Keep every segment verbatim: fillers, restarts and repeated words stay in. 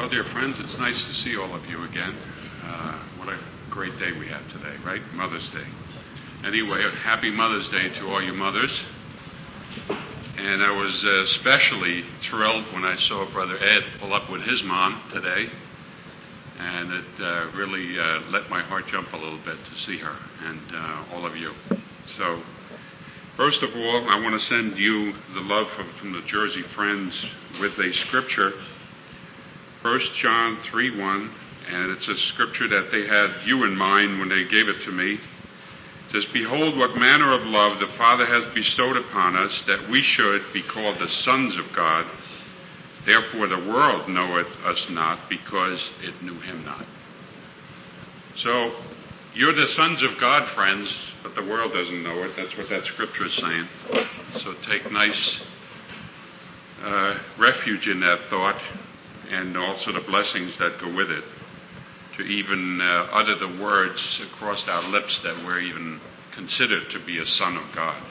Well, dear friends, it's nice to see all of you again. Uh, what a great day we have today, right? Mother's Day. Anyway, happy Mother's Day to all you mothers. And I was especially thrilled when I saw Brother Ed pull up with his mom today. And it uh, really uh, let my heart jump a little bit to see her and uh, all of you. So, first of all, I want to send you the love from, from the Jersey Friends with a scripture. First John three one, and it's a scripture that they had you in mind when they gave it to me. It says, "Behold, what manner of love the Father has bestowed upon us, that we should be called the sons of God. Therefore the world knoweth us not, because it knew him not." So, you're the sons of God, friends, but the world doesn't know it. That's what that scripture is saying. So take nice uh, refuge in that thought, and also the blessings that go with it, to even uh, utter the words across our lips that we're even considered to be a son of God.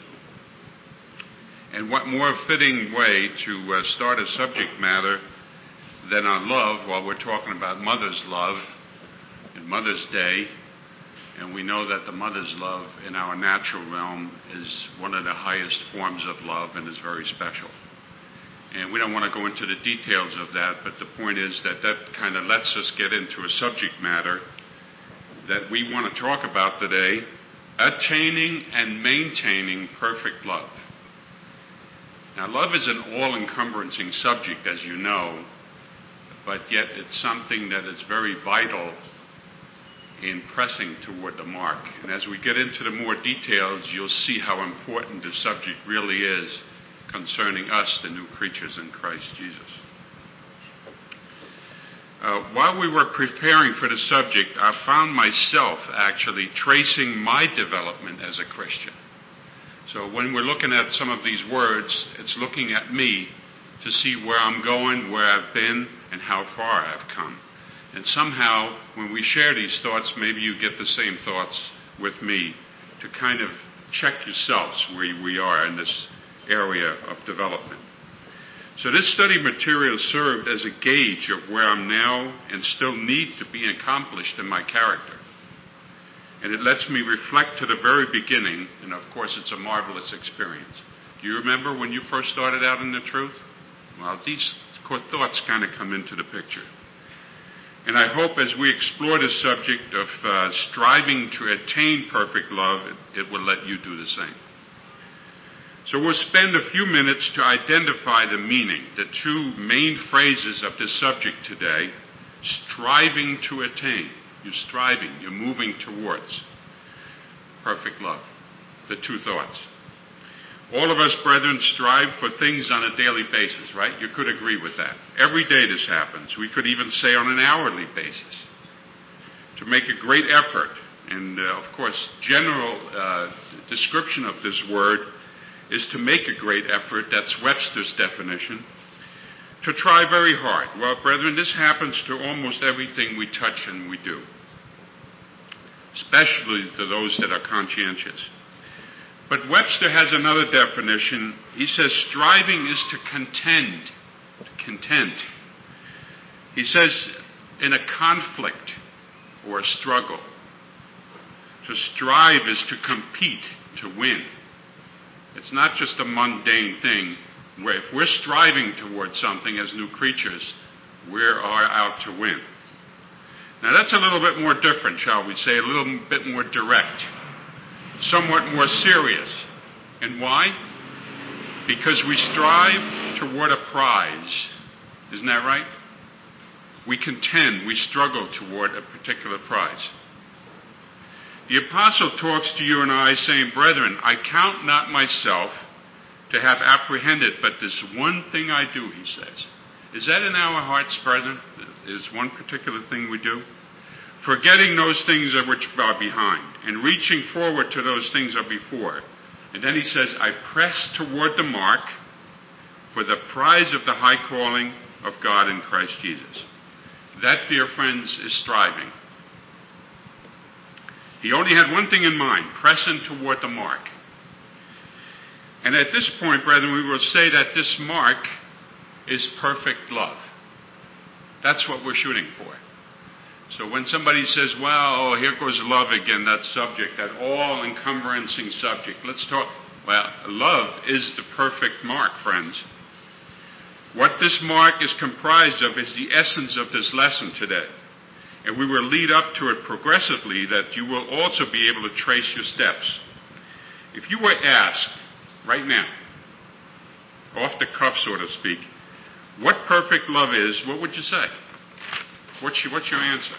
And what more fitting way to uh, start a subject matter than on love, while we're talking about mother's love and Mother's Day. And we know that the mother's love in our natural realm is one of the highest forms of love and is very special. And we don't want to go into the details of that, but the point is that that kind of lets us get into a subject matter that we want to talk about today: attaining and maintaining perfect love. Now, love is an all-encompassing subject, as you know, but yet it's something that is very vital in pressing toward the mark. And as we get into the more details, you'll see how important the subject really is concerning us, the new creatures in Christ Jesus. Uh, while we were preparing for the subject, I found myself actually tracing my development as a Christian. So when we're looking at some of these words, it's looking at me to see where I'm going, where I've been, and how far I've come. And somehow, when we share these thoughts, maybe you get the same thoughts with me, to kind of check yourselves where we are in this area of development. So this study material served as a gauge of where I'm now and still need to be accomplished in my character. And it lets me reflect to the very beginning, and of course it's a marvelous experience. Do you remember when you first started out in the truth? Well, these thoughts kind of come into the picture. And I hope as we explore the subject of uh, striving to attain perfect love, it, it will let you do the same. So we'll spend a few minutes to identify the meaning, the two main phrases of this subject today: striving to attain. You're striving, you're moving towards perfect love. The two thoughts. All of us, brethren, strive for things on a daily basis, right? You could agree with that. Every day this happens. We could even say on an hourly basis. To make a great effort, and uh, of course, general uh, description of this word is to make a great effort. That's Webster's definition. To try very hard. Well, brethren, this happens to almost everything we touch and we do, especially to those that are conscientious. But Webster has another definition. He says striving is to contend, to contend. He says in a conflict or a struggle. To strive is to compete, to win. It's not just a mundane thing where if we're striving towards something as new creatures, we are out to win. Now that's a little bit more different, shall we say, a little bit more direct, somewhat more serious. And why? Because we strive toward a prize. Isn't that right? We contend, we struggle toward a particular prize. The apostle talks to you and I saying, "Brethren, I count not myself to have apprehended, but this one thing I do," he says. Is that in our hearts, brethren? Is one particular thing we do? "Forgetting those things which are behind, and reaching forward to those things are before." And then he says, "I press toward the mark for the prize of the high calling of God in Christ Jesus." That, dear friends, is striving. He only had one thing in mind: pressing toward the mark. And at this point, brethren, we will say that this mark is perfect love. That's what we're shooting for. So when somebody says, well, oh, here goes love again, that subject, that all-encumberancing subject, let's talk. Well, love is the perfect mark, friends. What this mark is comprised of is the essence of this lesson today. And we will lead up to it progressively that you will also be able to trace your steps. If you were asked right now, off the cuff, so to speak, what perfect love is, what would you say? What's your, what's your answer?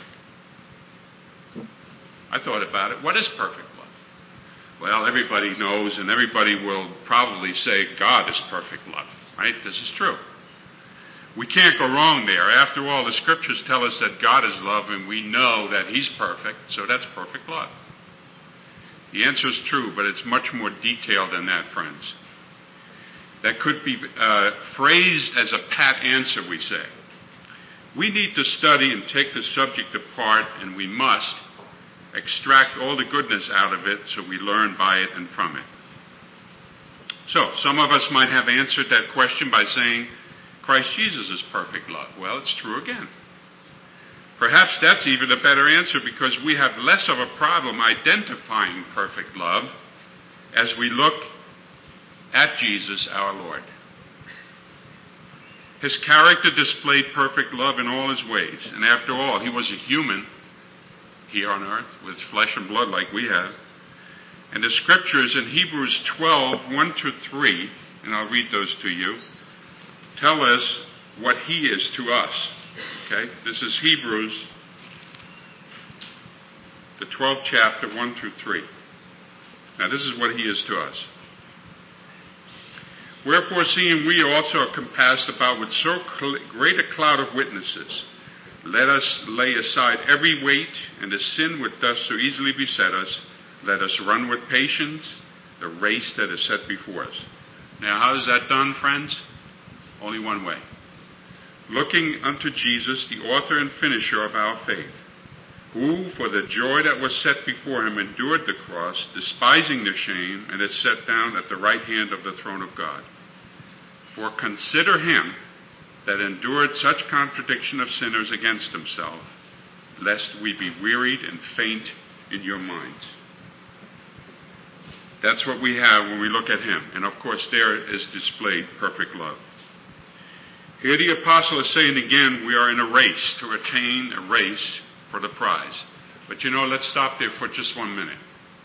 I thought about it. What is perfect love? Well, everybody knows, and everybody will probably say God is perfect love, right? This is true. We can't go wrong there. After all, the scriptures tell us that God is love, and we know that He's perfect, so that's perfect love. The answer is true, but it's much more detailed than that, friends. That could be uh, phrased as a pat answer, we say. We need to study and take the subject apart, and we must extract all the goodness out of it so we learn by it and from it. So, some of us might have answered that question by saying, Christ Jesus is perfect love. Well, it's true again. Perhaps that's even a better answer because we have less of a problem identifying perfect love as we look at Jesus our Lord. His character displayed perfect love in all His ways. And after all, He was a human here on earth with flesh and blood like we have. And the scriptures in Hebrews twelve, one to three, and I'll read those to you, tell us what He is to us. Okay? This is Hebrews, the twelfth chapter, one through three. Now this is what He is to us. Wherefore, seeing we also are compassed about with so great a cloud of witnesses, let us lay aside every weight and the sin which doth so easily beset us. Let us run with patience the race that is set before us. Now, how is that done, friends? Only one way. Looking unto Jesus, the author and finisher of our faith, who, for the joy that was set before Him, endured the cross, despising the shame, and is set down at the right hand of the throne of God. For consider Him that endured such contradiction of sinners against Himself, lest we be wearied and faint in your minds. That's what we have when we look at Him. And of course, there is displayed perfect love. Here the apostle is saying again, we are in a race to attain a race for the prize. But you know, let's stop there for just one minute.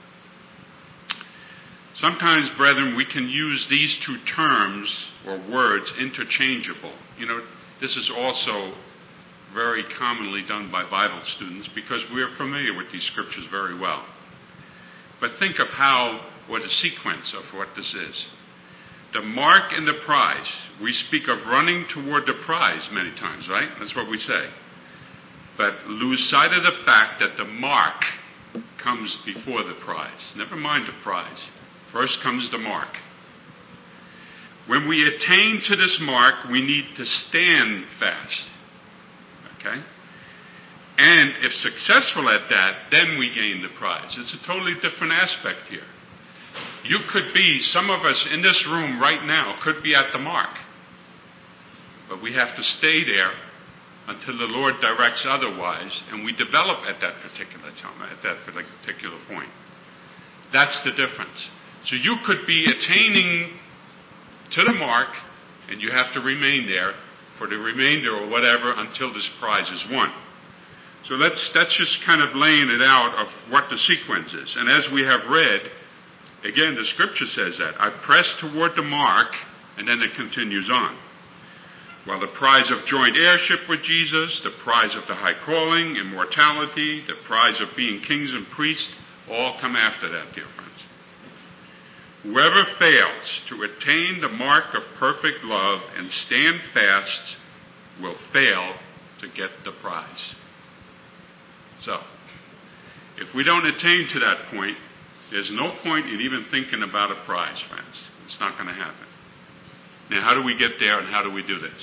Sometimes, brethren, we can use these two terms or words interchangeable. You know, this is also very commonly done by Bible students because we are familiar with these scriptures very well. But think of how, what a sequence of what this is. The mark and the prize. We speak of running toward the prize many times, right? That's what we say. But lose sight of the fact that the mark comes before the prize. Never mind the prize. First comes the mark. When we attain to this mark, we need to stand fast. Okay? And if successful at that, then we gain the prize. It's a totally different aspect here. You could be, some of us in this room right now could be at the mark. But we have to stay there until the Lord directs otherwise, and we develop at that particular time, at that particular point. That's the difference. So you could be attaining to the mark, and you have to remain there for the remainder or whatever until this prize is won. So that's, that's just kind of laying it out of what the sequence is. And as we have read, again, the scripture says that. I press toward the mark, and then it continues on. While the prize of joint heirship with Jesus, the prize of the high calling, immortality, the prize of being kings and priests, all come after that, dear friends. Whoever fails to attain the mark of perfect love and stand fast will fail to get the prize. So, if we don't attain to that point, there's no point in even thinking about a prize, friends. It's not going to happen. Now, how do we get there and how do we do this?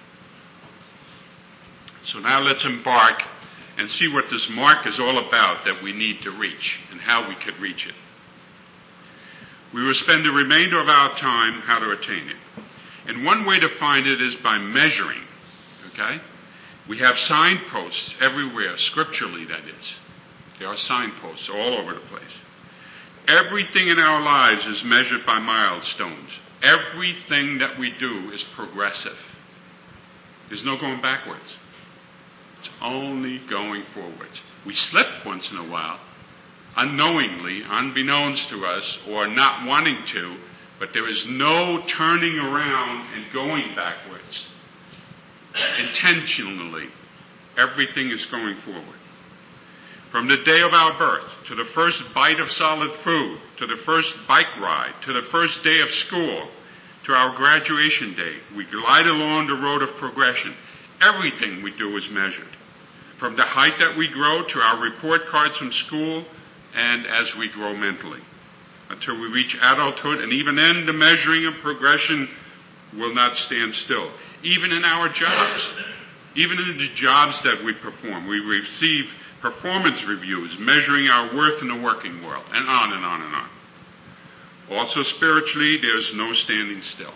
So now let's embark and see what this mark is all about that we need to reach and how we could reach it. We will spend the remainder of our time how to attain it. And one way to find it is by measuring, okay? We have signposts everywhere, scripturally that is. There are signposts all over the place. Everything in our lives is measured by milestones. Everything that we do is progressive. There's no going backwards. It's only going forwards. We slip once in a while, unknowingly, unbeknownst to us, or not wanting to, but there is no turning around and going backwards. Intentionally, everything is going forward. From the day of our birth, to the first bite of solid food, to the first bike ride, to the first day of school, to our graduation day, we glide along the road of progression. Everything we do is measured. From the height that we grow to our report cards from school, and as we grow mentally, until we reach adulthood, and even then the measuring of progression will not stand still. Even in our jobs, even in the jobs that we perform, we receive performance reviews measuring our worth in the working world, and on and on and on. Also spiritually, there's no standing still.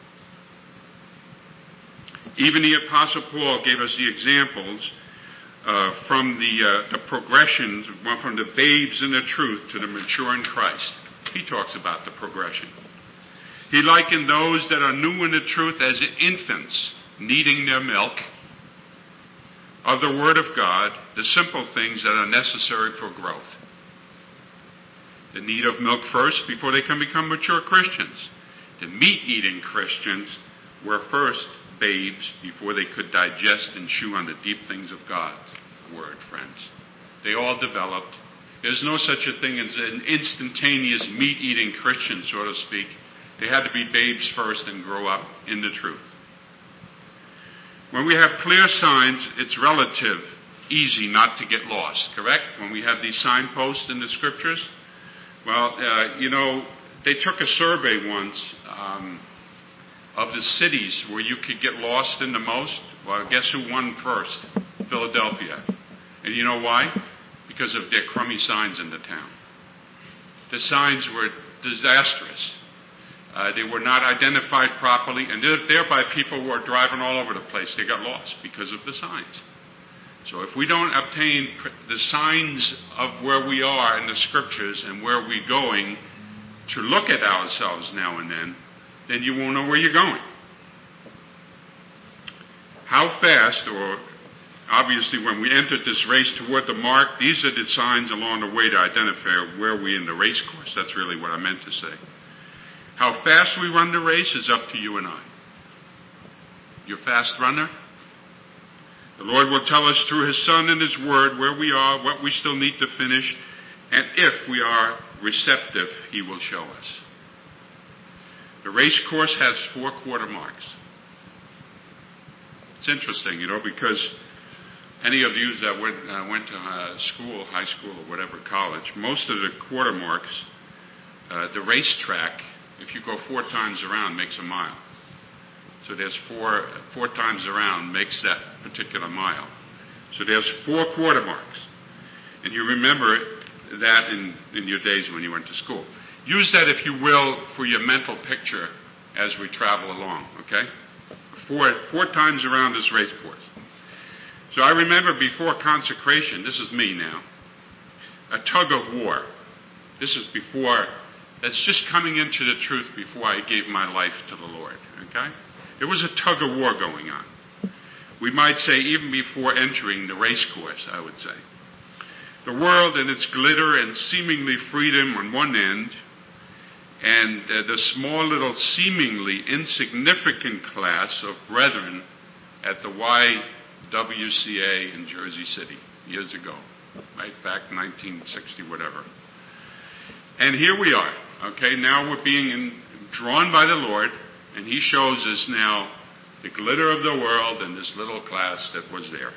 Even the Apostle Paul gave us the examples uh, from the, uh, the progressions, from the babes in the truth to the mature in Christ. He talks about the progression. He likened those that are new in the truth as infants needing their milk of the Word of God, the simple things that are necessary for growth. The need of milk first before they can become mature Christians. The meat-eating Christians were first babes before they could digest and chew on the deep things of God's Word, friends. They all developed. There's no such a thing as an instantaneous meat-eating Christian, so to speak. They had to be babes first and grow up in the truth. When we have clear signs, it's relative easy not to get lost, correct? When we have these signposts in the Scriptures. Well, uh, you know, they took a survey once um, of the cities where you could get lost in the most. Well, guess who won first? Philadelphia. And you know why? Because of their crummy signs in the town. The signs were disastrous. Uh, they were not identified properly, and thereby people were driving all over the place. They got lost because of the signs. So if we don't obtain the signs of where we are in the Scriptures and where we're going to look at ourselves now and then, then you won't know where you're going. How fast, or obviously when we entered this race toward the mark, these are the signs along the way to identify where we're in the race course. That's really what I meant to say. How fast we run the race is up to you and I. You're a fast runner? The Lord will tell us through His Son and His Word where we are, what we still need to finish, and if we are receptive, He will show us. The race course has four quarter marks. It's interesting, you know, because any of you that went, uh, went to uh, school, high school or whatever, college, most of the quarter marks, uh, the racetrack, if you go four times around, makes a mile. So there's four, four times around makes that particular mile. So there's four quarter marks. And you remember that in, in your days when you went to school. Use that, if you will, for your mental picture as we travel along, okay? Four, four times around this race course. So I remember before consecration, this is me now, a tug of war. This is before... That's just coming into the truth before I gave my life to the Lord, okay? There was a tug of war going on. We might say even before entering the race course, I would say. The world and its glitter and seemingly freedom on one end, and uh, the small little seemingly insignificant class of brethren at the Y W C A in Jersey City years ago, right back nineteen sixty, whatever. And here we are. Okay, now we're being in, drawn by the Lord, and He shows us now the glitter of the world and this little class that was there.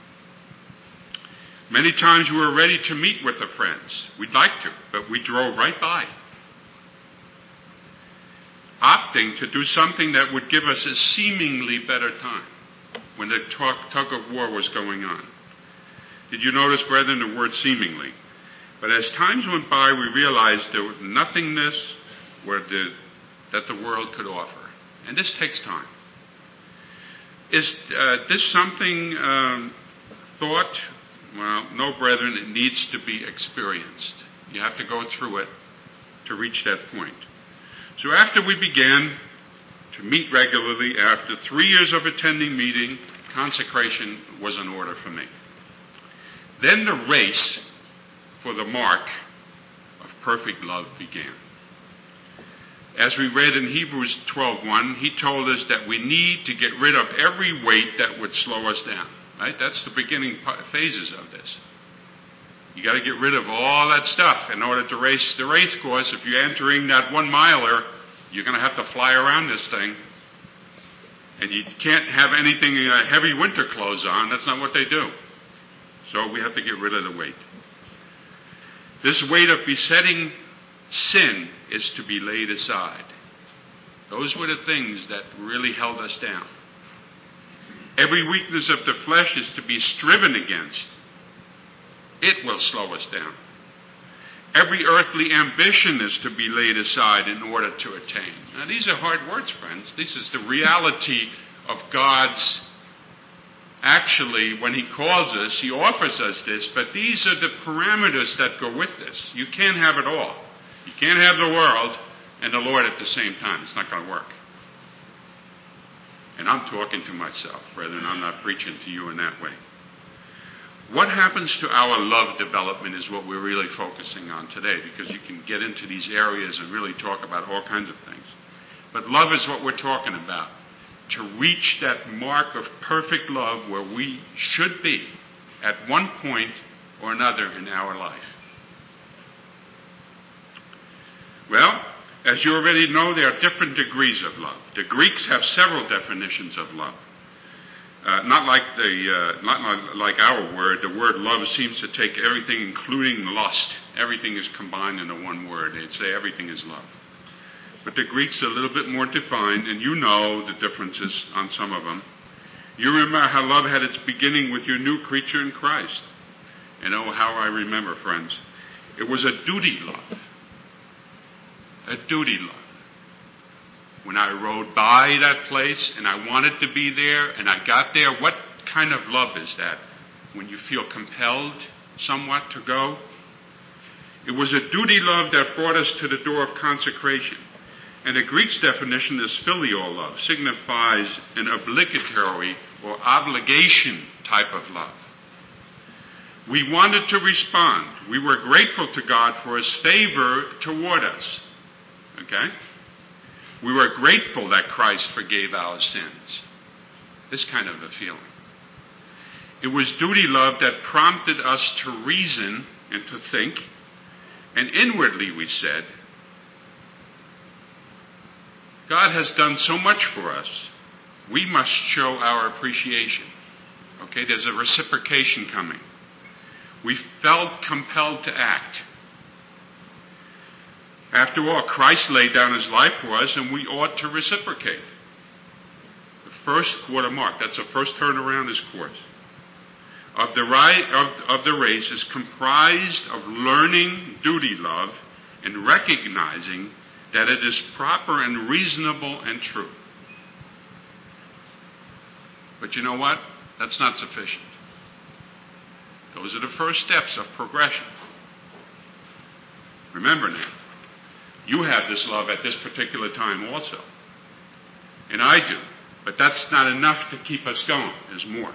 Many times we were ready to meet with the friends. We'd like to, but we drove right by, opting to do something that would give us a seemingly better time when the tug of war was going on. Did you notice, brethren, the word seemingly? But as times went by, we realized there was nothingness where the, that the world could offer. And this takes time. Is uh, this something um, thought? Well, no, brethren, it needs to be experienced. You have to go through it to reach that point. So after we began to meet regularly, after three years of attending meeting, consecration was in order for me. Then the race for the mark of perfect love began. As we read in Hebrews twelve one, he told us that we need to get rid of every weight that would slow us down. Right? That's the beginning phases of this. You got to get rid of all that stuff in order to race the race course. If you're entering that one miler, you're going to have to fly around this thing. And you can't have anything uh, heavy winter clothes on. That's not what they do. So we have to get rid of the weight. This weight of besetting sin is to be laid aside. Those were the things that really held us down. Every weakness of the flesh is to be striven against. It will slow us down. Every earthly ambition is to be laid aside in order to attain. Now, these are hard words, friends. This is the reality of God's. Actually, when He calls us, He offers us this, but these are the parameters that go with this. You can't have it all. You can't have the world and the Lord at the same time. It's not going to work. And I'm talking to myself, brethren. I'm not preaching to you in that way. What happens to our love development is what we're really focusing on today, because you can get into these areas and really talk about all kinds of things. But love is what we're talking about. To reach that mark of perfect love where we should be at one point or another in our life. Well, as you already know, there are different degrees of love. The Greeks have several definitions of love. Uh, not like the, uh, not like our word. The word love seems to take everything, including lust. Everything is combined into one word. They'd say everything is love. But the Greeks are a little bit more defined, and you know the differences on some of them. You remember how love had its beginning with your new creature in Christ. And oh, how I remember, friends. It was a duty love. A duty love. When I rode by that place and I wanted to be there and I got there, what kind of love is that? When you feel compelled somewhat to go? It was a duty love that brought us to the door of consecration. And the Greek's definition is filial love, signifies an obligatory or obligation type of love. We wanted to respond. We were grateful to God for His favor toward us. Okay? We were grateful that Christ forgave our sins. This kind of a feeling. It was duty love that prompted us to reason and to think. And inwardly we said, God has done so much for us. We must show our appreciation. Okay, there's a reciprocation coming. We felt compelled to act. After all, Christ laid down His life for us, and we ought to reciprocate. The first quarter mark, that's the first turnaround His course, of the, right, of, of the race is comprised of learning duty love and recognizing that it is proper and reasonable and true. But you know what? That's not sufficient. Those are the first steps of progression. Remember now, you have this love at this particular time also. And I do. But that's not enough to keep us going. There's more.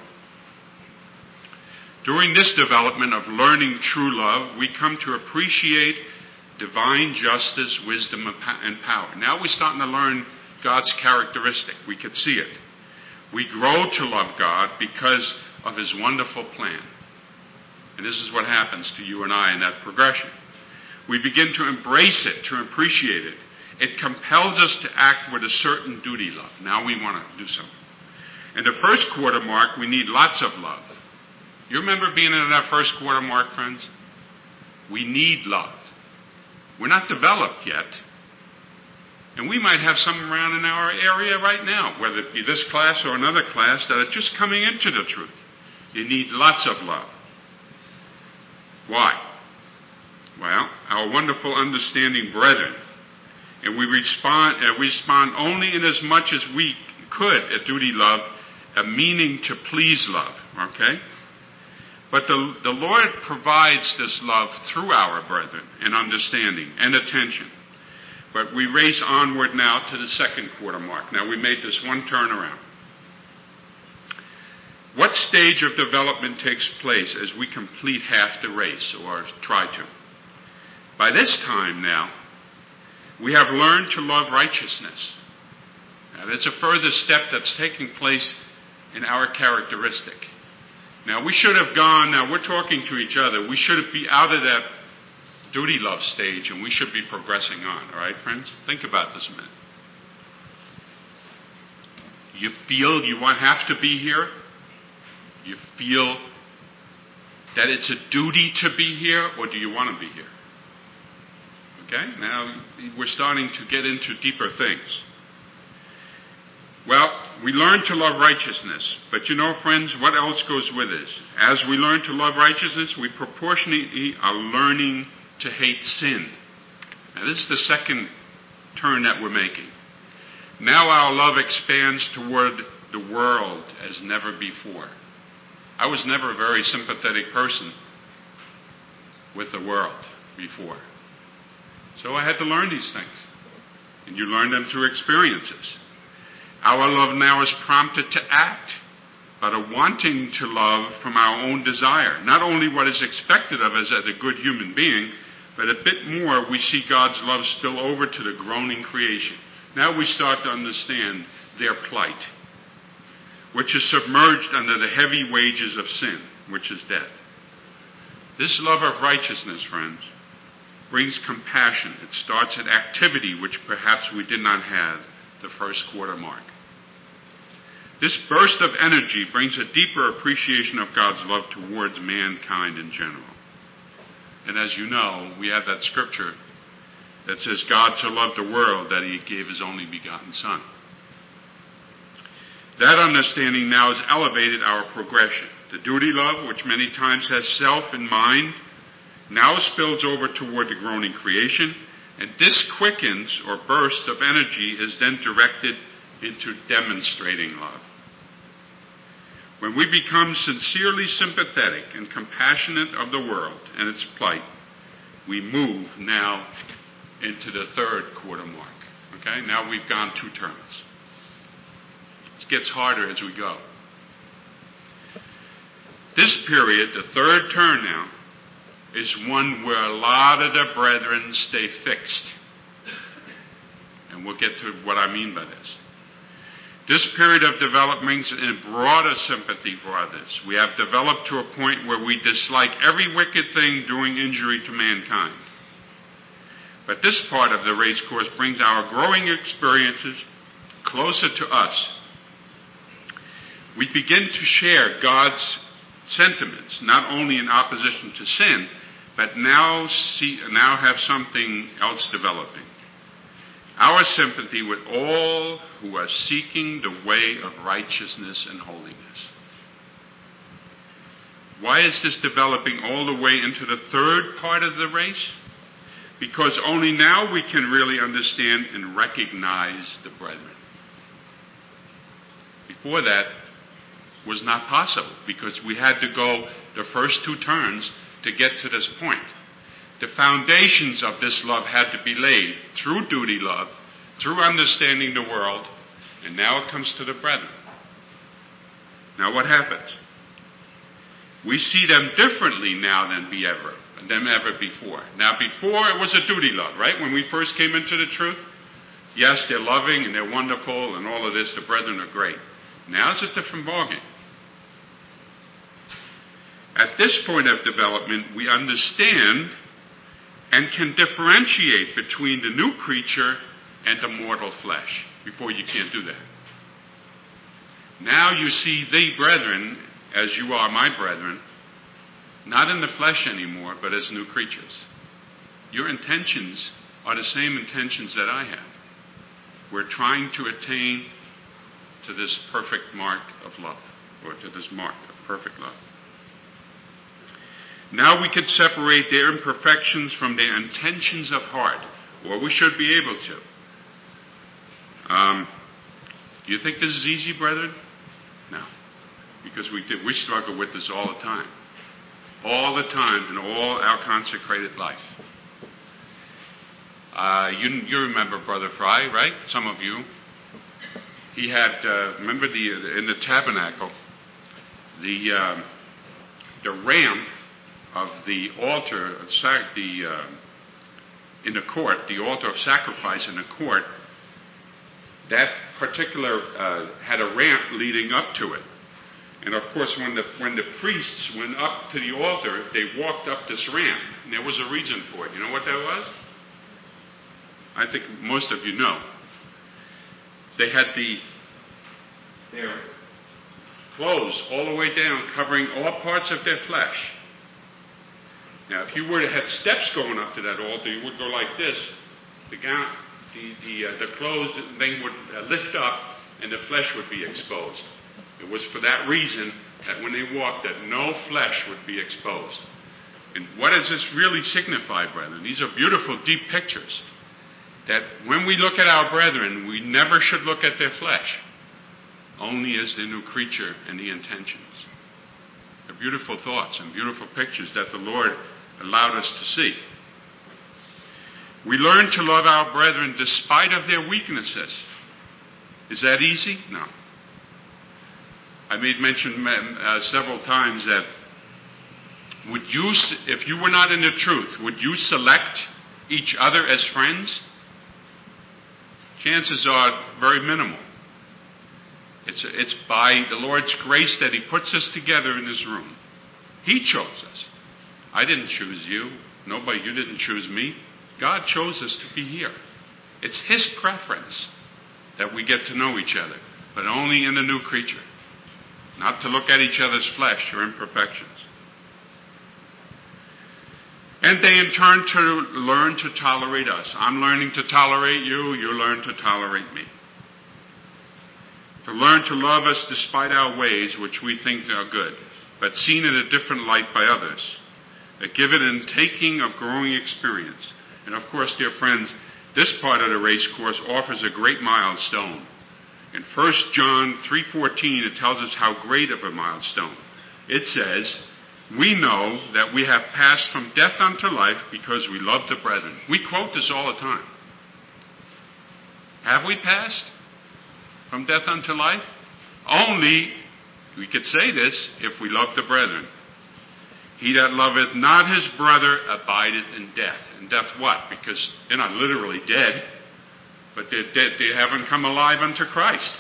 During this development of learning true love, we come to appreciate divine justice, wisdom, and power. Now we're starting to learn God's characteristic. We could see it. We grow to love God because of His wonderful plan. And this is what happens to you and I in that progression. We begin to embrace it, to appreciate it. It compels us to act with a certain duty love. Now we want to do something. In the first quarter mark, we need lots of love. You remember being in that first quarter mark, friends? We need love. We're not developed yet. And we might have some around in our area right now, whether it be this class or another class, that are just coming into the truth. You need lots of love. Why? Well, our wonderful understanding brethren, and we respond, uh, respond only in as much as we could at duty love a meaning to please love, okay? But the, the Lord provides this love through our brethren and understanding and attention. But we race onward now to the second quarter mark. Now we made this one turnaround. What stage of development takes place as we complete half the race, or try to? By this time now, we have learned to love righteousness. Now that's a further step that's taking place in our characteristic. Now we should have gone, now we're talking to each other, we should be out of that duty love stage and we should be progressing on. All right, friends? Think about this a minute. You feel you want, have to be here? You feel that it's a duty to be here, or do you want to be here? Okay? Now, we're starting to get into deeper things. Well, we learn to love righteousness. But you know, friends, what else goes with this? As we learn to love righteousness, we proportionately are learning to hate sin. Now, this is the second turn that we're making. Now our love expands toward the world as never before. I was never a very sympathetic person with the world before. So I had to learn these things. And you learn them through experiences. Our love now is prompted to act, but a wanting to love from our own desire. Not only what is expected of us as a good human being, but a bit more, we see God's love spill over to the groaning creation. Now we start to understand their plight, which is submerged under the heavy wages of sin, which is death. This love of righteousness, friends, brings compassion. It starts an activity which perhaps we did not have the first quarter mark. This burst of energy brings a deeper appreciation of God's love towards mankind in general. And as you know, we have that scripture that says God so loved the world that he gave his only begotten Son. That understanding now has elevated our progression. The duty love, which many times has self in mind, now spills over toward the groaning creation, and this quickens or burst of energy is then directed into demonstrating love. When we become sincerely sympathetic and compassionate of the world and its plight, we move now into the third quarter mark. Okay? Now we've gone two turns. It gets harder as we go. This period, the third turn now, is one where a lot of the brethren stay fixed. And we'll get to what I mean by this. This period of development is in broader sympathy for others. We have developed to a point where we dislike every wicked thing doing injury to mankind. But this part of the race course brings our growing experiences closer to us. We begin to share God's sentiments, not only in opposition to sin, but now see, now have something else developing. Our sympathy with all who are seeking the way of righteousness and holiness. Why is this developing all the way into the third part of the race? Because only now we can really understand and recognize the brethren. Before that was not possible because we had to go the first two turns to get to this point. The foundations of this love had to be laid through duty love, through understanding the world, and now it comes to the brethren. Now what happens? We see them differently now than be ever, than ever before. Now before it was a duty love, right? When we first came into the truth, yes, they're loving and they're wonderful and all of this, the brethren are great. Now it's a different ballgame. At this point of development, we understand and can differentiate between the new creature and the mortal flesh. Before, you can't do that. Now you see the brethren, as you are my brethren, not in the flesh anymore, but as new creatures. Your intentions are the same intentions that I have. We're trying to attain to this perfect mark of love, or to this mark of perfect love. Now we could separate their imperfections from their intentions of heart, or we should be able to. Um, do you think this is easy, brethren? No. because we did, we struggle with this all the time. All the time in all our consecrated life. Uh, you, you remember Brother Fry, right? Some of you. He had, uh, remember the in the tabernacle, the um, the ramp of the altar, of sac- the uh, in the court, the altar of sacrifice in the court. That particular uh, had a ramp leading up to it, and of course, when the when the priests went up to the altar, they walked up this ramp, and there was a reason for it. You know what that was? I think most of you know. They had the their clothes all the way down, covering all parts of their flesh. Now, if you were to have steps going up to that altar, you would go like this. The gown, the the, uh, the clothes thing would uh, lift up, and the flesh would be exposed. It was for that reason that when they walked, that no flesh would be exposed. And what does this really signify, brethren? These are beautiful, deep pictures. That when we look at our brethren, we never should look at their flesh, only as the new creature and the intentions. They're beautiful thoughts and beautiful pictures that the Lord allowed us to see. We learn to love our brethren despite of their weaknesses. Is that easy? No. I made mention uh, several times that would you, if you were not in the truth, would you select each other as friends? Chances are very minimal. It's, it's by the Lord's grace that He puts us together in this room. He chose us. I didn't choose you. Nobody, you didn't choose me. God chose us to be here. It's His preference that we get to know each other, but only in the new creature. Not to look at each other's flesh or imperfections. And they in turn to learn to tolerate us. I'm learning to tolerate you, you learn to tolerate me. To learn to love us despite our ways, which we think are good, but seen in a different light by others. A give it and taking of growing experience. And of course, dear friends, this part of the race course offers a great milestone. In First John three fourteen, it tells us how great of a milestone. It says, we know that we have passed from death unto life because we love the brethren. We quote this all the time. Have we passed from death unto life? Only, we could say this, if we love the brethren. He that loveth not his brother abideth in death. And death what? Because they're not literally dead, but they're dead. They haven't come alive unto Christ.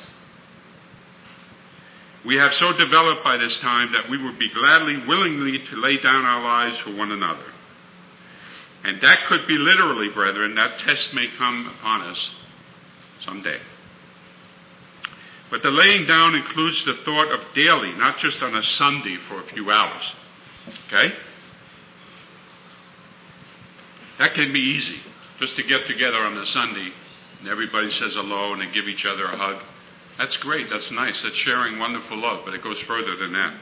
We have so developed by this time that we would be gladly, willingly to lay down our lives for one another. And that could be literally, brethren, that test may come upon us someday. But the laying down includes the thought of daily, not just on a Sunday for a few hours. Okay? That can be easy, just to get together on a Sunday and everybody says hello and they give each other a hug. That's great, that's nice, that's sharing wonderful love, but it goes further than that.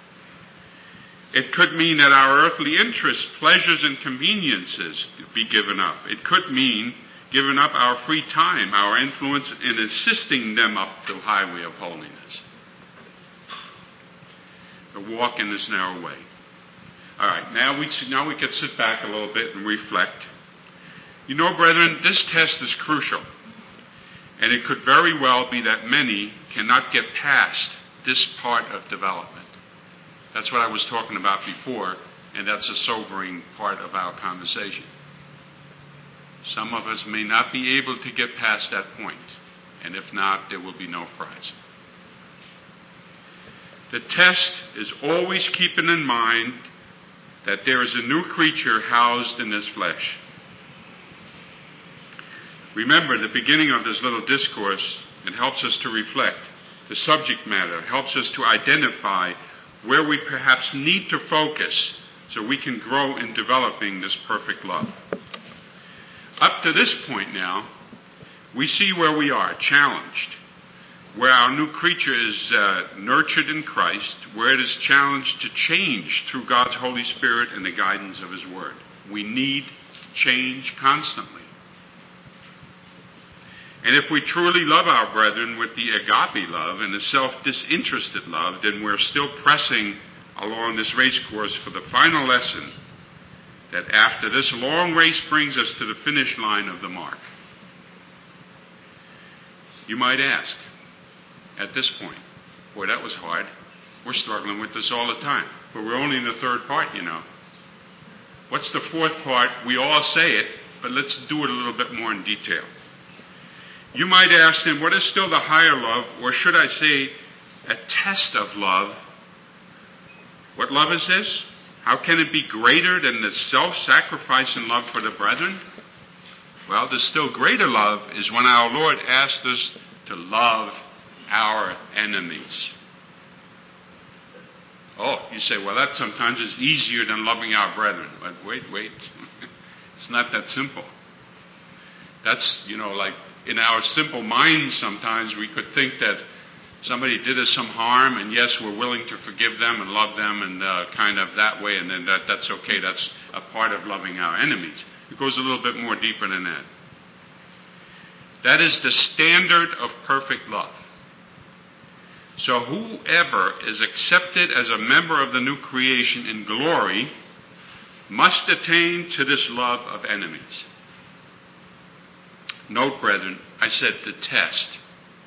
It could mean that our earthly interests, pleasures, and conveniences be given up. It could mean giving up our free time, our influence in assisting them up the highway of holiness. To walk in this narrow way. All right, now we, now we can sit back a little bit and reflect. You know, brethren, this test is crucial. And it could very well be that many cannot get past this part of development. That's what I was talking about before, and that's a sobering part of our conversation. Some of us may not be able to get past that point, and if not, there will be no prize. The test is always keeping in mind that there is a new creature housed in this flesh. Remember, the beginning of this little discourse, it helps us to reflect. The subject matter helps us to identify where we perhaps need to focus so we can grow in developing this perfect love. Up to this point now, we see where we are, challenged, where our new creature is uh, nurtured in Christ, where it is challenged to change through God's Holy Spirit and the guidance of His Word. We need change constantly. And if we truly love our brethren with the agape love and the self-disinterested love, then we're still pressing along this race course for the final lesson that after this long race brings us to the finish line of the mark. You might ask, at this point, boy, that was hard. We're struggling with this all the time. But we're only in the third part, you know. What's the fourth part? We all say it, but let's do it a little bit more in detail. You might ask then, what is still the higher love, or should I say, a test of love? What love is this? How can it be greater than the self-sacrificing love for the brethren? Well, the still greater love is when our Lord asked us to love our enemies. Oh, you say, well, that sometimes is easier than loving our brethren. But wait, wait. It's not that simple. That's, you know, like in our simple minds sometimes we could think that somebody did us some harm, and yes, we're willing to forgive them and love them and uh, kind of that way, and then that, that's okay. That's a part of loving our enemies. It goes a little bit more deeper than that. That is the standard of perfect love. So whoever is accepted as a member of the new creation in glory must attain to this love of enemies. Note, brethren, I said the test.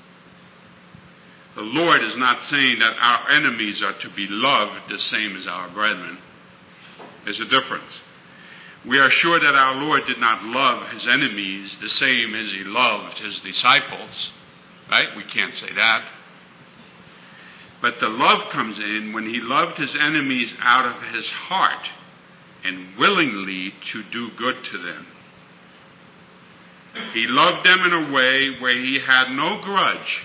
The Lord is not saying that our enemies are to be loved the same as our brethren. There's a difference. We are sure that our Lord did not love his enemies the same as he loved his disciples. Right? We can't say that. But the love comes in when he loved his enemies out of his heart and willingly to do good to them. He loved them in a way where he had no grudge.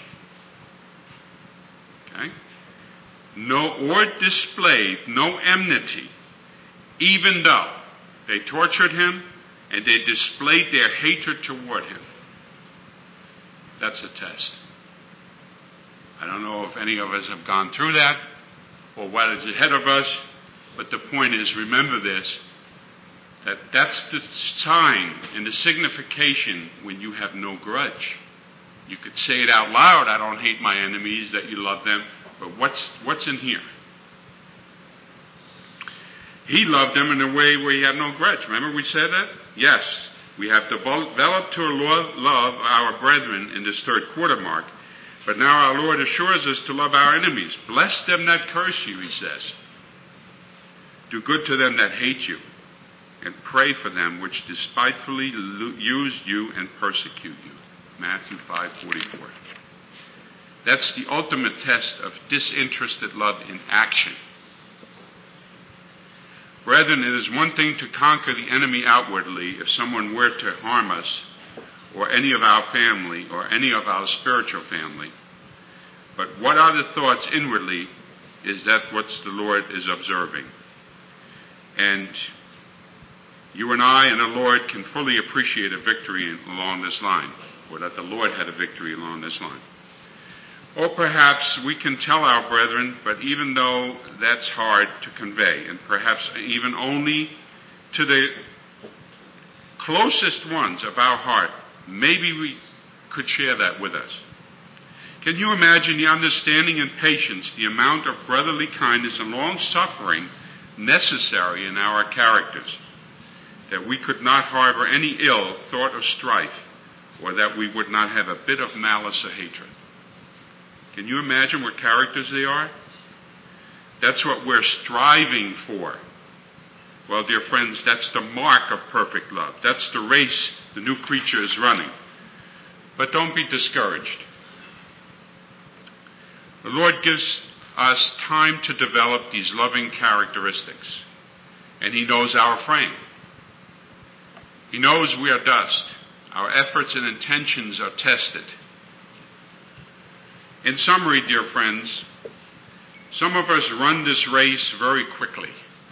Okay? No, or displayed no enmity, even though they tortured him and they displayed their hatred toward him. That's a test. I don't know if any of us have gone through that or what is ahead of us, but the point is, remember this, that that's the sign and the signification when you have no grudge. You could say it out loud, I don't hate my enemies, that you love them, but what's what's in here? He loved them in a way where he had no grudge. Remember we said that? Yes. We have developed to love our brethren in this third quarter mark. But now our Lord assures us to love our enemies. Bless them that curse you, he says. Do good to them that hate you. And pray for them which despitefully use you and persecute you. Matthew five forty-four. That's the ultimate test of disinterested love in action. Brethren, it is one thing to conquer the enemy outwardly if someone were to harm us, or any of our family, or any of our spiritual family. But what are the thoughts inwardly is that what the Lord is observing. And you and I and the Lord can fully appreciate a victory along this line, or that the Lord had a victory along this line. Or perhaps we can tell our brethren, but even though that's hard to convey, and perhaps even only to the closest ones of our heart, maybe we could share that with us. Can you imagine the understanding and patience, the amount of brotherly kindness and long-suffering necessary in our characters, that we could not harbor any ill thought or strife, or that we would not have a bit of malice or hatred? Can you imagine what characters they are? That's what we're striving for. Well, dear friends, that's the mark of perfect love. That's the race the new creature is running. But don't be discouraged. The Lord gives us time to develop these loving characteristics. And he knows our frame. He knows we are dust. Our efforts and intentions are tested. In summary, dear friends, some of us run this race very quickly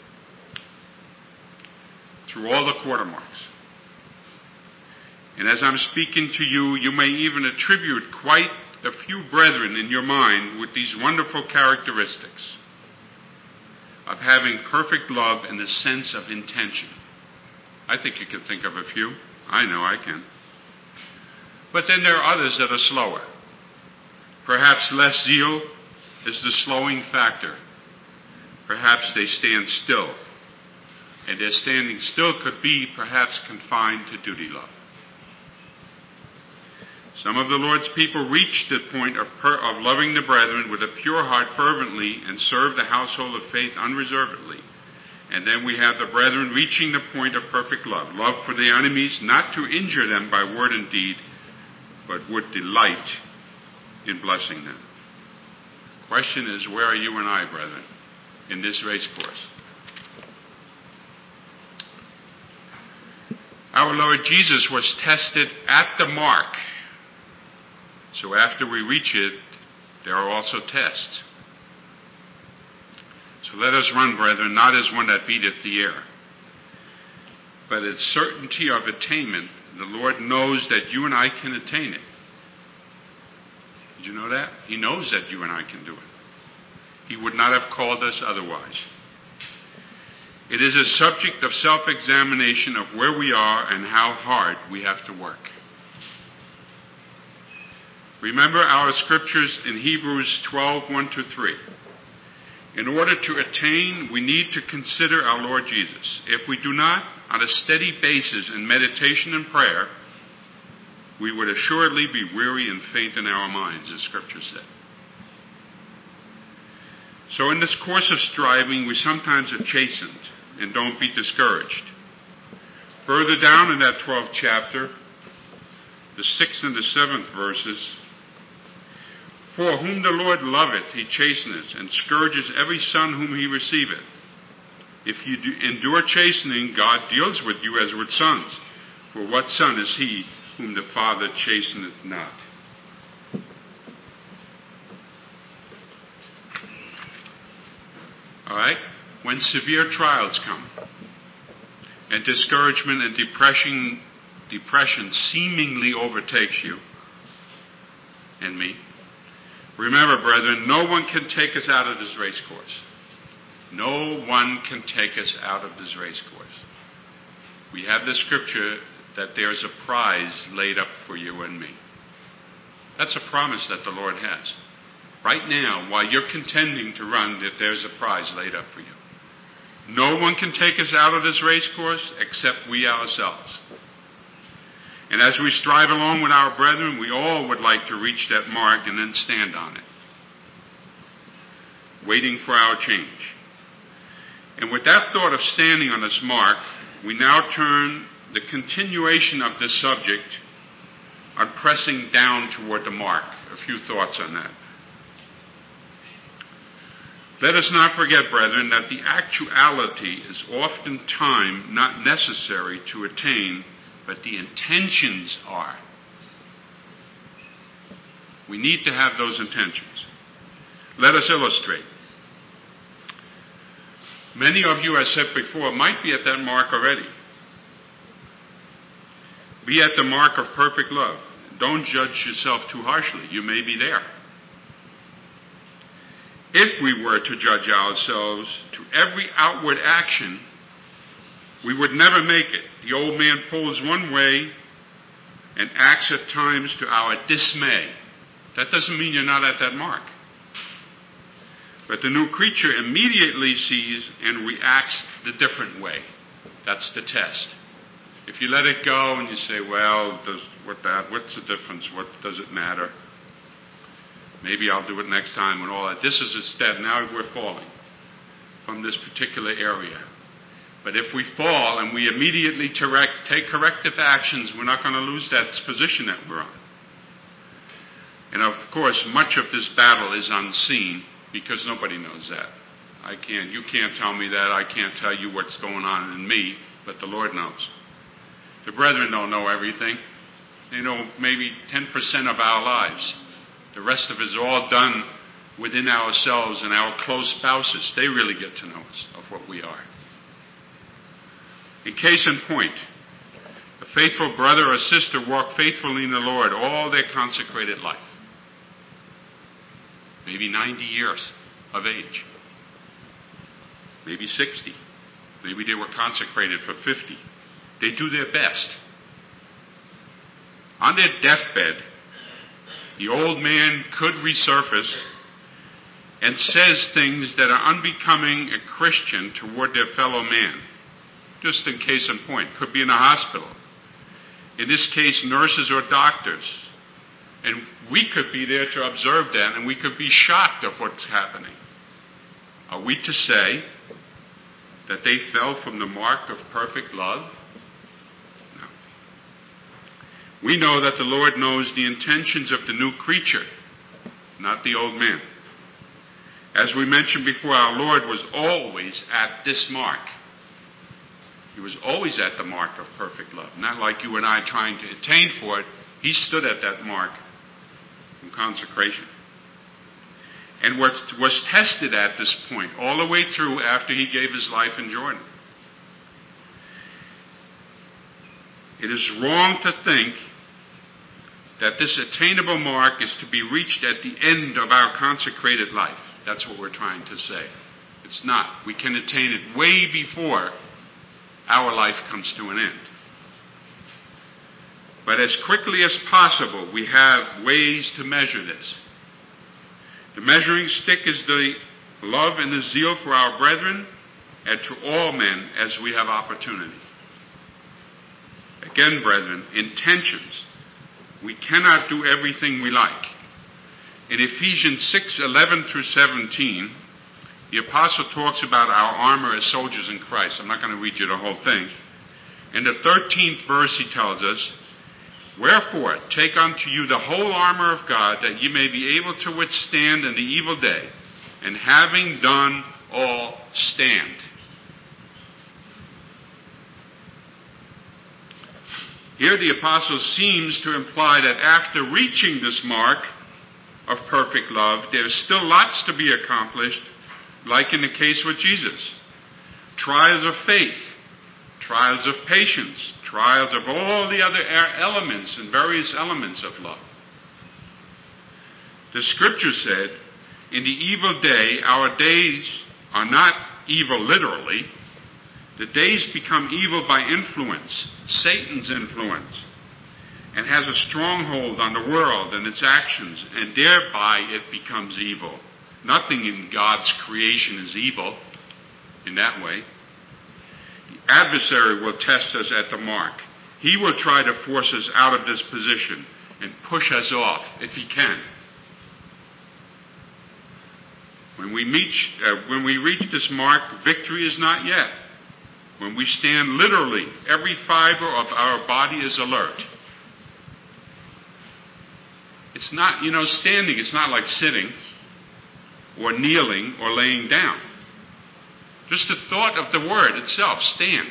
through all the quarter marks. And as I'm speaking to you, you may even attribute quite a few brethren in your mind with these wonderful characteristics of having perfect love in the sense of intention. I think you can think of a few. I know I can. But then there are others that are slower. Perhaps less zeal is the slowing factor. Perhaps they stand still. And their standing still could be perhaps confined to duty love. Some of the Lord's people reached the point of, per- of loving the brethren with a pure heart fervently and served the household of faith unreservedly. And then we have the brethren reaching the point of perfect love. Love for their enemies, not to injure them by word and deed, but would delight in blessing them. Question is, where are you and I, brethren, in this race course? Our Lord Jesus was tested at the mark. So after we reach it, there are also tests. So let us run, brethren, not as one that beateth the air, but as certainty of attainment. The Lord knows that you and I can attain it. Did you know that? He knows that you and I can do it. He would not have called us otherwise. It is a subject of self-examination of where we are and how hard we have to work. Remember our scriptures in Hebrews twelve, one to three. In order to attain, we need to consider our Lord Jesus. If we do not, on a steady basis in meditation and prayer, we would assuredly be weary and faint in our minds, as Scripture said. So in this course of striving, we sometimes are chastened, and don't be discouraged. Further down in that twelfth chapter, the sixth and the seventh verses, for whom the Lord loveth, he chasteneth, and scourges every son whom he receiveth. If you do endure chastening, God deals with you as with sons. For what son is he whom the Father chasteneth not? All right? When severe trials come, and discouragement and depression, depression seemingly overtakes you and me, remember, brethren, no one can take us out of this race course. No one can take us out of this race course. We have the scripture that there's a prize laid up for you and me. That's a promise that the Lord has. Right now, while you're contending to run, that there's a prize laid up for you. No one can take us out of this race course except we ourselves. And as we strive along with our brethren, we all would like to reach that mark and then stand on it, waiting for our change. And with that thought of standing on this mark, we now turn the continuation of this subject on pressing down toward the mark. A few thoughts on that. Let us not forget, brethren, that the actuality is oftentimes not necessary to attain, but the intentions are. We need to have those intentions. Let us illustrate. Many of you, as said before, might be at that mark already. Be at the mark of perfect love. Don't judge yourself too harshly. You may be there. If we were to judge ourselves to every outward action, we would never make it. The old man pulls one way and acts at times to our dismay. That doesn't mean you're not at that mark. But the new creature immediately sees and reacts the different way. That's the test. If you let it go and you say, well, does, what that, what's the difference? What does it matter? Maybe I'll do it next time and all that. This is instead, now we're falling from this particular area. But if we fall and we immediately direct, take corrective actions, we're not going to lose that position that we're on. And of course, much of this battle is unseen because nobody knows that. I can't, you can't tell me that. I can't tell you what's going on in me, but the Lord knows. The brethren don't know everything. They know maybe ten percent of our lives. The rest of it is all done within ourselves and our close spouses. They really get to know us of what we are. In case in point, a faithful brother or sister walk faithfully in the Lord all their consecrated life. Maybe ninety years of age. Maybe sixty. Maybe they were consecrated for fifty. They do their best. on their deathbed, the old man could resurface and says things that are unbecoming a Christian toward their fellow man. Just in case in point, could be in a hospital. In this case, nurses or doctors. And we could be there to observe that, and we could be shocked of what's happening. Are we to say that they fell from the mark of perfect love? No. We know that the Lord knows the intentions of the new creature, not the old man. As we mentioned before, our Lord was always at this mark. He was always at the mark of perfect love. Not like you and I trying to attain for it. He stood at that mark in consecration. And was, was tested at this point, all the way through after he gave his life in Jordan. It is wrong to think that this attainable mark is to be reached at the end of our consecrated life. That's what we're trying to say. It's not. We can attain it way before our life comes to an end. But as quickly as possible, we have ways to measure this. The measuring stick is the love and the zeal for our brethren and to all men as we have opportunity. Again, brethren, intentions. We cannot do everything we like. In Ephesians six, eleven through seventeen, the apostle talks about our armor as soldiers in Christ. I'm not going to read you the whole thing. In the thirteenth verse, he tells us, "Wherefore, take unto you the whole armor of God, that ye may be able to withstand in the evil day, and having done all, stand." Here the apostle seems to imply that after reaching this mark of perfect love, there's still lots to be accomplished, like in the case with Jesus. Trials of faith, trials of patience, trials of all the other elements and various elements of love. The scripture said, in the evil day, our days are not evil literally. The days become evil by influence, Satan's influence, and has a stronghold on the world and its actions, and thereby it becomes evil. Nothing in God's creation is evil in that way. The adversary will test us at the mark. He will try to force us out of this position and push us off if he can. When we, meet, uh, when we reach this mark, victory is not yet. When we stand literally, every fiber of our body is alert. It's not, you know, standing, it's not like sitting or kneeling or laying down. Just the thought of the word itself, stand.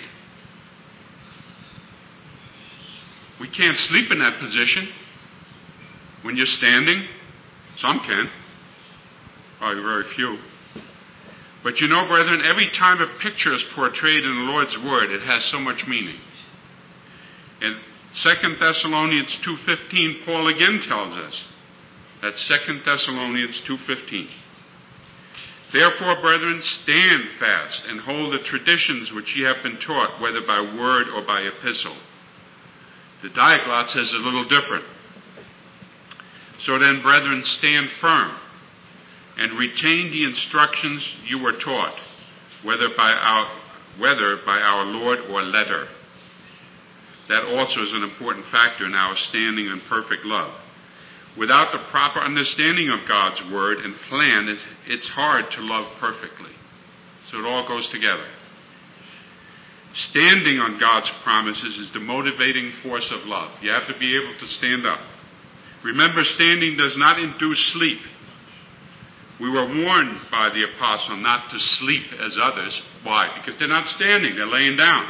We can't sleep in that position when you're standing. Some can. Probably very few. But you know, brethren, every time a picture is portrayed in the Lord's Word, it has so much meaning. In Second Thessalonians two fifteen, Paul again tells us. That's Second Thessalonians two fifteen. "Therefore, brethren, stand fast and hold the traditions which ye have been taught, whether by word or by epistle." The Diaglott says a little different. "So then, brethren, stand firm, and retain the instructions you were taught, whether by our, whether by our Lord or letter." That also is an important factor in our standing in perfect love. Without the proper understanding of God's word and plan, it's hard to love perfectly. So it all goes together. Standing on God's promises is the motivating force of love. You have to be able to stand up. Remember, standing does not induce sleep. We were warned by the apostle not to sleep as others. Why? Because they're not standing, they're laying down.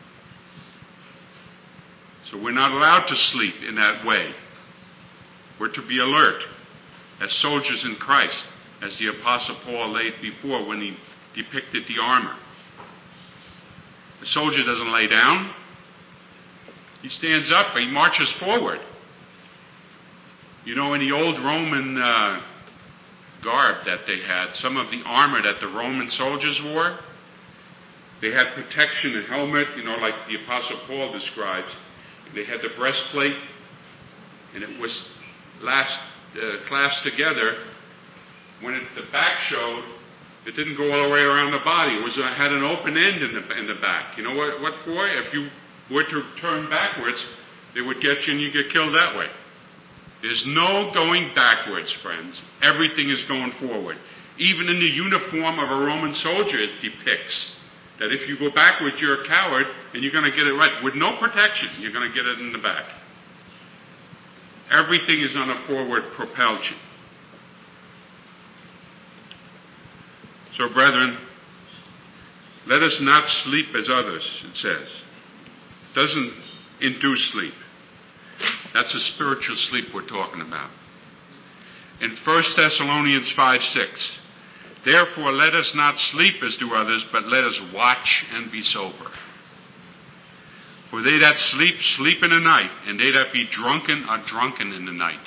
So we're not allowed to sleep in that way. We're to be alert as soldiers in Christ, as the apostle Paul laid before when he depicted the armor. The soldier doesn't lay down. He stands up, he marches forward. You know, in the old Roman uh, garb that they had, some of the armor that the Roman soldiers wore, they had protection, a helmet, you know, like the Apostle Paul describes. They had the breastplate, and it was last uh, class together, when it, the back showed, it didn't go all the way around the body. It was uh, had an open end in the in the back. You know what, what for? If you were to turn backwards, they would get you and you get killed that way. There's no going backwards, friends. Everything is going forward. Even in the uniform of a Roman soldier, it depicts that if you go backwards, you're a coward, and you're going to get it right. With no protection, you're going to get it in the back. Everything is on a forward propulsion. So, brethren, let us not sleep as others, it says. It doesn't induce sleep. That's a spiritual sleep we're talking about. In First Thessalonians five six, therefore let us not sleep as do others, but let us watch and be sober. For they that sleep, sleep in the night, and they that be drunken are drunken in the night.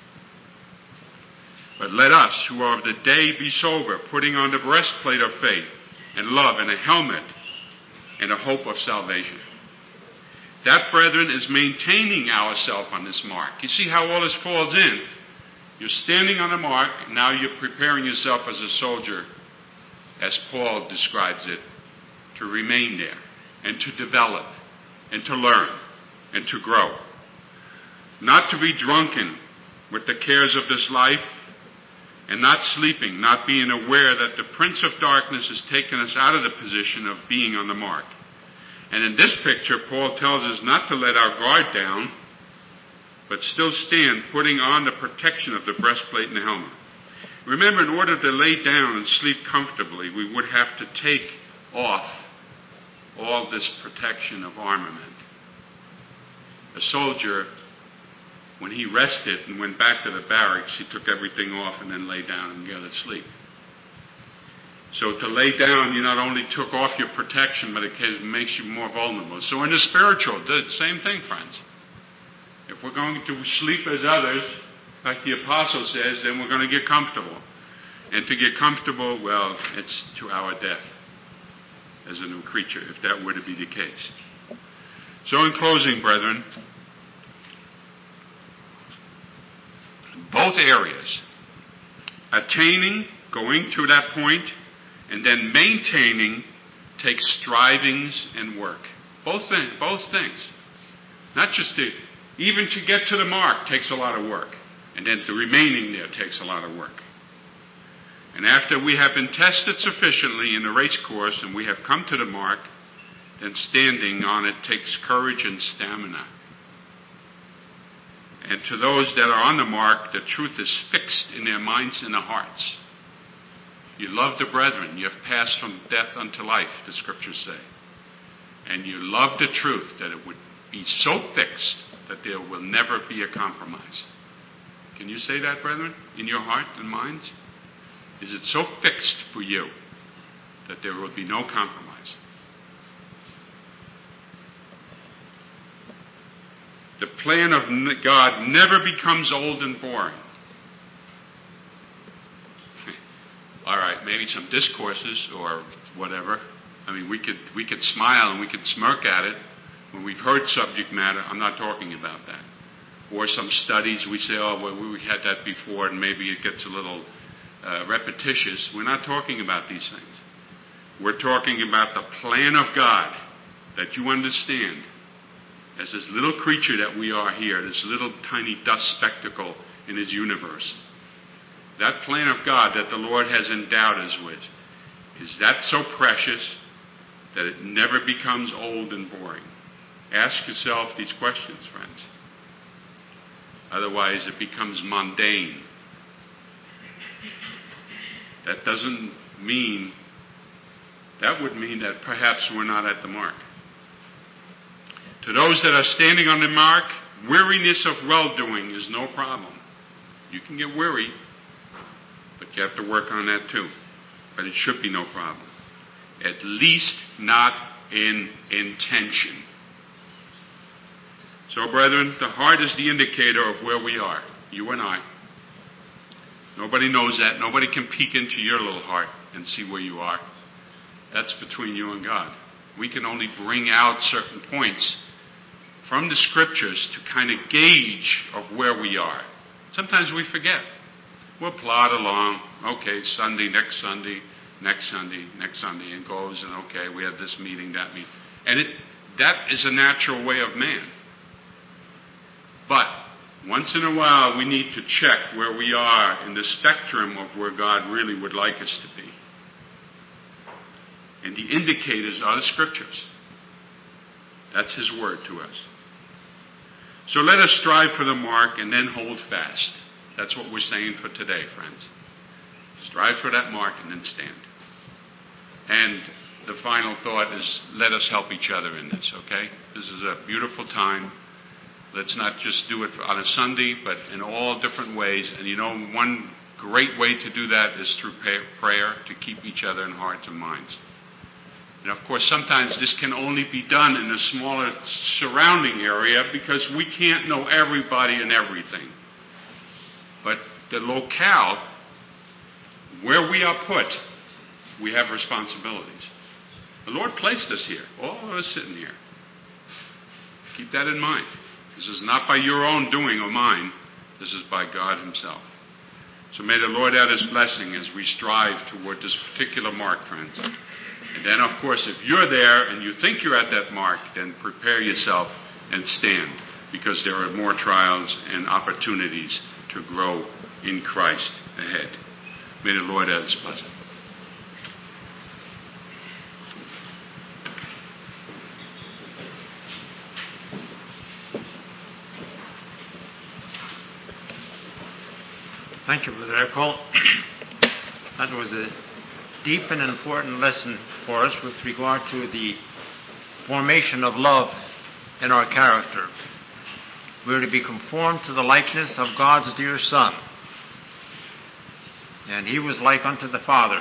But let us, who are of the day, be sober, putting on the breastplate of faith, and love, and a helmet, and a hope of salvation. That, brethren, is maintaining ourselves on this mark. You see how all this falls in? You're standing on a mark, now you're preparing yourself as a soldier, as Paul describes it, to remain there, and to develop, and to learn, and to grow. Not to be drunken with the cares of this life, and not sleeping, not being aware that the Prince of Darkness has taken us out of the position of being on the mark. And in this picture, Paul tells us not to let our guard down, but still stand, putting on the protection of the breastplate and the helmet. Remember, in order to lay down and sleep comfortably, we would have to take off all this protection of armament. A soldier, when he rested and went back to the barracks, he took everything off and then lay down and got to sleep. So to lay down, you not only took off your protection, but it makes you more vulnerable. So in the spiritual, the same thing, friends. If we're going to sleep as others, like the apostle says, then we're going to get comfortable. And to get comfortable, well, it's to our death as a new creature, if that were to be the case. So in closing, brethren, both areas, attaining, going to that point, and then maintaining, takes strivings and work. Both things, both things. Not just the, even to get to the mark takes a lot of work. And then the remaining there takes a lot of work. And after we have been tested sufficiently in the race course and we have come to the mark, then standing on it takes courage and stamina. And to those that are on the mark, the truth is fixed in their minds and their hearts. You love the brethren. You have passed from death unto life, the scriptures say. And you love the truth, that it would be so fixed that there will never be a compromise. Can you say that, brethren, in your heart and minds? Is it so fixed for you that there will be no compromise? The plan of God never becomes old and boring. All right, maybe some discourses or whatever. I mean, we could we could smile and we could smirk at it when we've heard subject matter. I'm not talking about that. Or some studies, we say, oh, well, we had that before, and maybe it gets a little uh, repetitious. We're not talking about these things. We're talking about the plan of God, that you understand, as this little creature that we are here, this little tiny dust spectacle in His universe. That plan of God that the Lord has endowed us with, is that so precious that it never becomes old and boring? Ask yourself these questions, friends. Otherwise, it becomes mundane. That doesn't mean, that would mean that perhaps we're not at the mark. To those that are standing on the mark, weariness of well-doing is no problem. You can get weary, but you have to work on that too. But it should be no problem. At least not in intention. So, brethren, the heart is the indicator of where we are, you and I. Nobody knows that. Nobody can peek into your little heart and see where you are. That's between you and God. We can only bring out certain points from the Scriptures to kind of gauge of where we are. Sometimes we forget. We'll plod along. Okay, Sunday, next Sunday, next Sunday, next Sunday, and goes, and okay, we have this meeting, that meeting. And it, that is a natural way of man. But once in a while, we need to check where we are in the spectrum of where God really would like us to be. And the indicators are the Scriptures. That's His word to us. So let us strive for the mark and then hold fast. That's what we're saying for today, friends. Strive for that mark and then stand. And the final thought is, let us help each other in this, okay? This is a beautiful time. Let's not just do it on a Sunday, but in all different ways. And you know, one great way to do that is through prayer, to keep each other in hearts and minds. And of course, sometimes this can only be done in a smaller surrounding area because we can't know everybody and everything. But the locale, where we are put, we have responsibilities. The Lord placed us here, all of us sitting here. Keep that in mind. This is not by your own doing or mine. This is by God Himself. So may the Lord add His blessing as we strive toward this particular mark, friends. And then, of course, if you're there and you think you're at that mark, then prepare yourself and stand, because there are more trials and opportunities to grow in Christ ahead. May the Lord add His blessing. Thank you, Brother Eckhart. That was a deep and important lesson for us with regard to the formation of love in our character. We're to be conformed to the likeness of God's dear Son. And He was like unto the Father.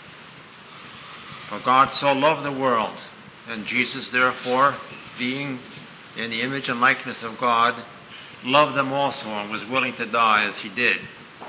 For God so loved the world, and Jesus, therefore, being in the image and likeness of God, loved them also and was willing to die as He did.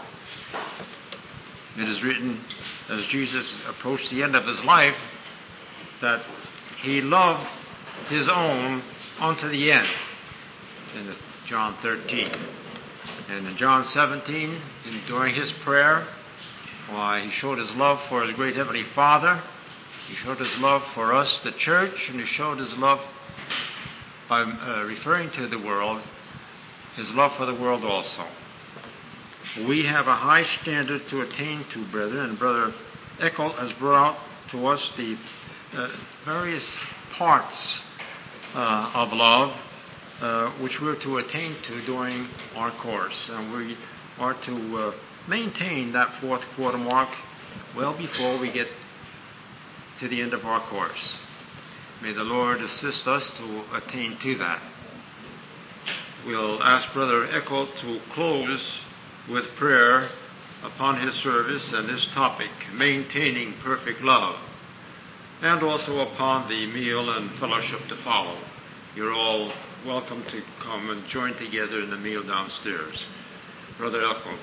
It is written, as Jesus approached the end of His life, that He loved His own unto the end, in John thirteen. And in John seventeen, during His prayer, why, He showed His love for His great Heavenly Father. He showed His love for us, the church, and He showed His love by uh, referring to the world, His love for the world also. We have a high standard to attain to, brethren, and Brother Eckhart has brought out to us the uh, various parts uh, of love uh, which we're to attain to during our course. And we are to uh, maintain that fourth quarter mark well before we get to the end of our course. May the Lord assist us to attain to that. We'll ask Brother Eckhart to close with prayer upon his service and his topic, maintaining perfect love, and also upon the meal and fellowship to follow. You're all welcome to come and join together in the meal downstairs. Brother Eckhart.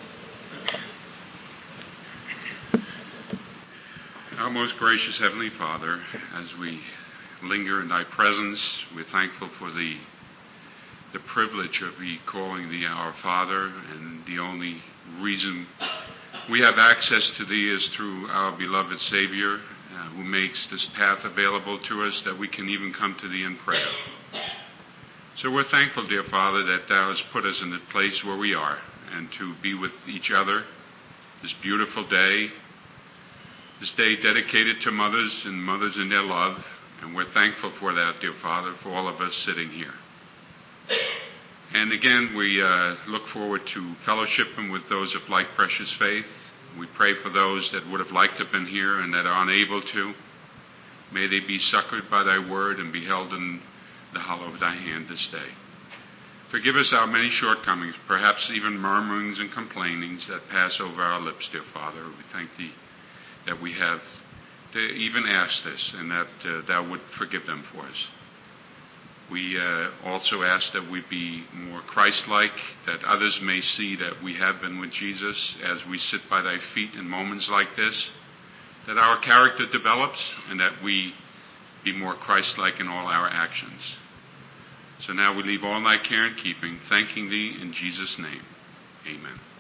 Our most gracious Heavenly Father, as we linger in Thy presence, we're thankful for the the privilege of Thee calling Thee our Father, and the only reason we have access to Thee is through our beloved Savior, uh, who makes this path available to us that we can even come to Thee in prayer. So we're thankful, dear Father, that Thou hast put us in the place where we are, and to be with each other this beautiful day, this day dedicated to mothers and mothers in their love, and we're thankful for that, dear Father, for all of us sitting here. And again, we uh, look forward to fellowshipping with those of like precious faith. We pray for those that would have liked to have been here and that are unable to. May they be succored by Thy word and be held in the hollow of Thy hand this day. Forgive us our many shortcomings, perhaps even murmurings and complainings that pass over our lips, dear Father. We thank Thee that we have to even ask this, and that uh, Thou would forgive them for us. We uh, also ask that we be more Christ-like, that others may see that we have been with Jesus as we sit by Thy feet in moments like this, that our character develops, and that we be more Christ-like in all our actions. So now we leave all in thy care and keeping, thanking thee in Jesus' name. Amen.